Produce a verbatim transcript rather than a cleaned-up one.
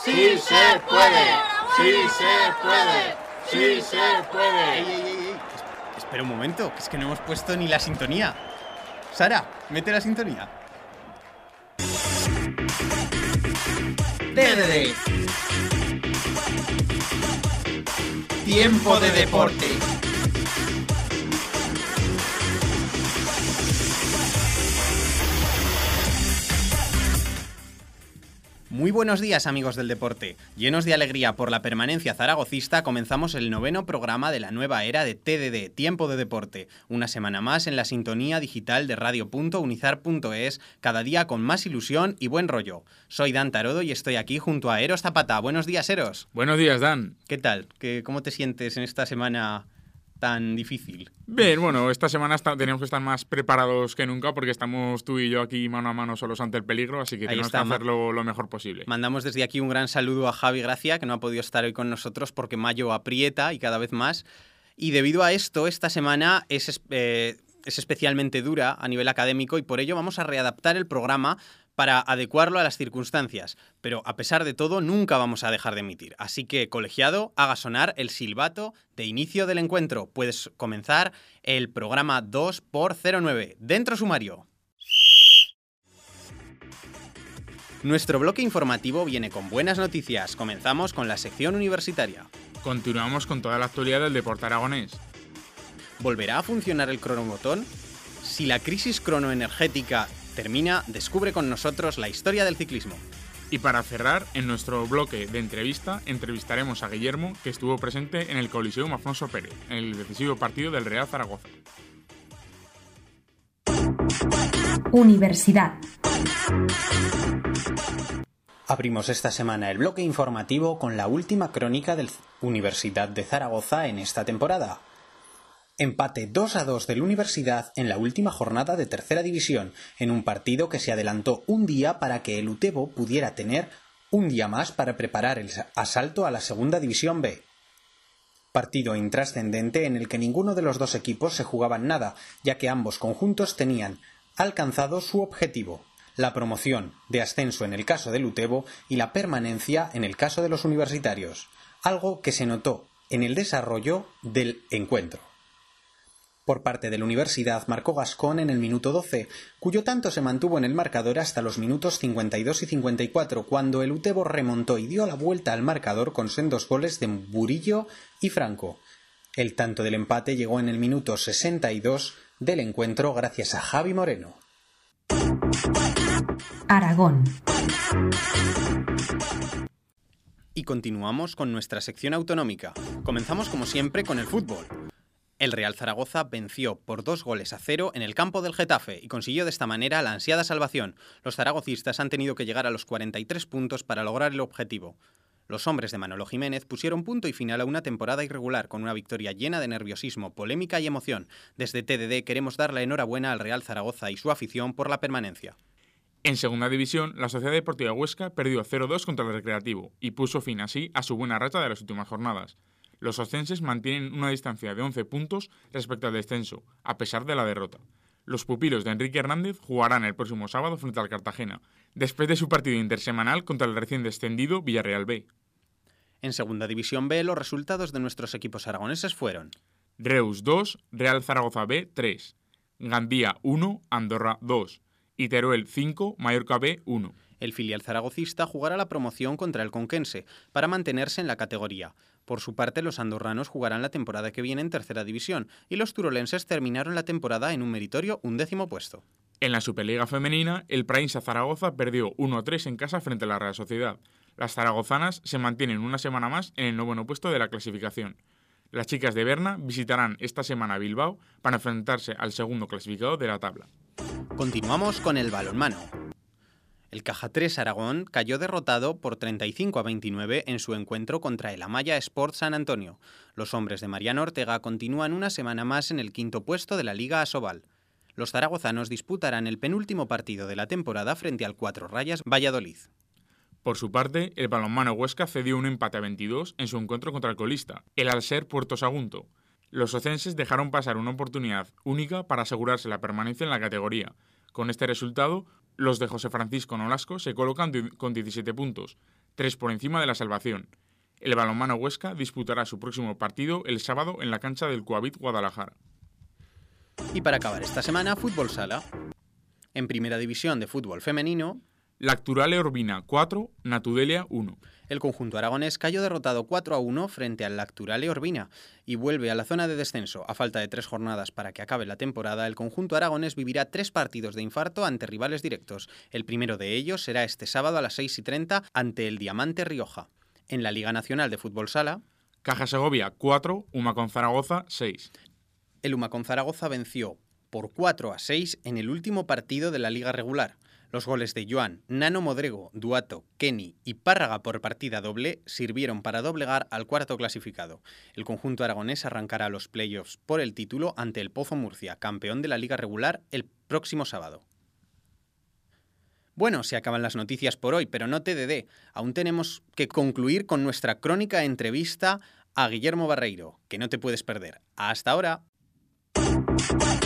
¡Sí se puede! ¡Sí se puede! ¡Sí se puede! ¡Ey, ey, ey, ey! Espera un momento, que es que no hemos puesto ni la sintonía. Sara, mete la sintonía. T D D. Tiempo de deporte. Muy buenos días, amigos del deporte. Llenos de alegría por la permanencia zaragocista, comenzamos el noveno programa de la nueva era de T D D, Tiempo de Deporte. Una semana más en la sintonía digital de radio punto unizar punto es, cada día con más ilusión y buen rollo. Soy Dan Tarodo y estoy aquí junto a Eros Zapata. Buenos días, Eros. Buenos días, Dan. ¿Qué tal? ¿Qué, ¿Cómo te sientes en esta semana tan difícil? Bien, bueno, esta semana está, tenemos que estar más preparados que nunca porque estamos tú y yo aquí mano a mano solos ante el peligro, así que Ahí tenemos está, que hacerlo lo mejor posible. Mandamos desde aquí un gran saludo a Javi Gracia, que no ha podido estar hoy con nosotros porque mayo aprieta y cada vez más. Y debido a esto, esta semana es, eh, es especialmente dura a nivel académico y por ello vamos a readaptar el programa para adecuarlo a las circunstancias. Pero a pesar de todo, nunca vamos a dejar de emitir. Así que, colegiado, haga sonar el silbato de inicio del encuentro. Puedes comenzar el programa dos por cero nueve. Dentro sumario. Nuestro bloque informativo viene con buenas noticias. Comenzamos con la sección universitaria. Continuamos con toda la actualidad del deporte aragonés. ¿Volverá a funcionar el cronobotón? Si la crisis cronoenergética termina, descubre con nosotros la historia del ciclismo. Y para cerrar, en nuestro bloque de entrevista, entrevistaremos a Guillermo, que estuvo presente en el Coliseum Afonso Pérez, en el decisivo partido del Real Zaragoza. Universidad. Abrimos esta semana el bloque informativo con la última crónica del Universidad de Zaragoza en esta temporada. Empate dos a dos del Universidad en la última jornada de tercera división, en un partido que se adelantó un día para que el Utebo pudiera tener un día más para preparar el asalto a la segunda división B. Partido intrascendente en el que ninguno de los dos equipos se jugaban nada, ya que ambos conjuntos tenían alcanzado su objetivo, la promoción de ascenso en el caso del Utebo y la permanencia en el caso de los universitarios, algo que se notó en el desarrollo del encuentro. Por parte de la Universidad marcó Gascón en el minuto doce, cuyo tanto se mantuvo en el marcador hasta los minutos cincuenta y dos y cincuenta y cuatro, cuando el Utebo remontó y dio la vuelta al marcador con sendos goles de Burillo y Franco. El tanto del empate llegó en el minuto sesenta y dos del encuentro gracias a Javi Moreno. Aragón. Y continuamos con nuestra sección autonómica. Comenzamos como siempre con el fútbol. El Real Zaragoza venció por dos goles a cero en el campo del Getafe y consiguió de esta manera la ansiada salvación. Los zaragocistas han tenido que llegar a los cuarenta y tres puntos para lograr el objetivo. Los hombres de Manolo Jiménez pusieron punto y final a una temporada irregular con una victoria llena de nerviosismo, polémica y emoción. Desde T D D queremos dar la enhorabuena al Real Zaragoza y su afición por la permanencia. En segunda división, la Sociedad Deportiva Huesca perdió cero dos contra el Recreativo y puso fin así a su buena racha de las últimas jornadas. Los oscenses mantienen una distancia de once puntos respecto al descenso, a pesar de la derrota. Los pupilos de Enrique Hernández jugarán el próximo sábado frente al Cartagena, después de su partido intersemanal contra el recién descendido Villarreal B. En segunda división B, los resultados de nuestros equipos aragoneses fueron: Reus dos, Real Zaragoza B tres, Gandía uno, Andorra dos y Teruel cinco, Mallorca B uno. El filial zaragocista jugará la promoción contra el Conquense para mantenerse en la categoría. Por su parte, los andorranos jugarán la temporada que viene en tercera división y los turolenses terminaron la temporada en un meritorio undécimo puesto. En la Superliga Femenina, el Prainsa Zaragoza perdió uno a tres en casa frente a la Real Sociedad. Las zaragozanas se mantienen una semana más en el noveno puesto de la clasificación. Las chicas de Berna visitarán esta semana Bilbao para enfrentarse al segundo clasificado de la tabla. Continuamos con el balonmano. El Caja tres Aragón cayó derrotado por treinta y cinco a veintinueve en su encuentro contra el Amaya Sport San Antonio. Los hombres de Mariano Ortega continúan una semana más en el quinto puesto de la Liga Asobal. Los zaragozanos disputarán el penúltimo partido de la temporada frente al Cuatro Rayas Valladolid. Por su parte, el balonmano Huesca cedió un empate a veintidós en su encuentro contra el colista, el Alser Puerto Sagunto. Los ocenses dejaron pasar una oportunidad única para asegurarse la permanencia en la categoría. Con este resultado, los de José Francisco Nolasco se colocan con diecisiete puntos. tres por encima de la salvación. El balonmano Huesca disputará su próximo partido el sábado en la cancha del Coavit Guadalajara. Y para acabar esta semana, fútbol sala. En primera división de fútbol femenino, Lacturale Urbina cuatro, Natudelia uno. El conjunto aragonés cayó derrotado cuatro a uno frente al Lacturale Urbina y vuelve a la zona de descenso. A falta de tres jornadas para que acabe la temporada, el conjunto aragonés vivirá tres partidos de infarto ante rivales directos. El primero de ellos será este sábado a las seis y treinta ante el Diamante Rioja. En la Liga Nacional de Fútbol Sala, Caja Segovia cuatro, Humacón Zaragoza seis. El Humacón Zaragoza venció por cuatro a seis en el último partido de la Liga Regular. Los goles de Joan, Nano Modrego, Duato, Kenny y Párraga por partida doble sirvieron para doblegar al cuarto clasificado. El conjunto aragonés arrancará los playoffs por el título ante el Pozo Murcia, campeón de la Liga Regular, el próximo sábado. Bueno, se acaban las noticias por hoy, pero no te dé, aún tenemos que concluir con nuestra crónica entrevista a Guillermo Barreiro, que no te puedes perder. ¡Hasta ahora!